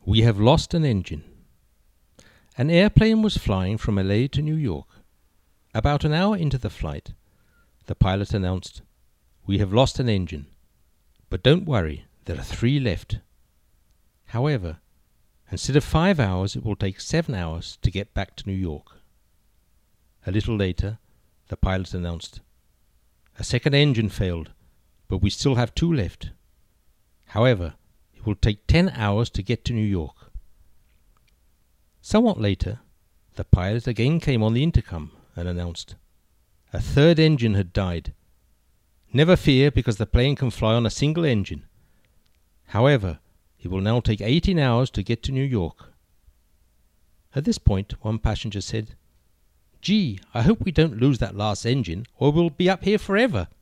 We have lost an engine. An airplane was flying from LA to New York. About an hour into the flight, the pilot announced, "We have lost an engine, but don't worry, there are 3 left. However, instead of 5 hours, it will take 7 hours to get back to New York." A little later, the pilot announced, "A second engine failed, but we still have 2 left. However, it will take 10 hours to get to New York." Somewhat later, the pilot again came on the intercom and announced, "A third engine had died. Never fear, because the plane can fly on a single engine. However, it will now take 18 hours to get to New York." At this point, one passenger said, "Gee, I hope we don't lose that last engine, or we'll be up here forever."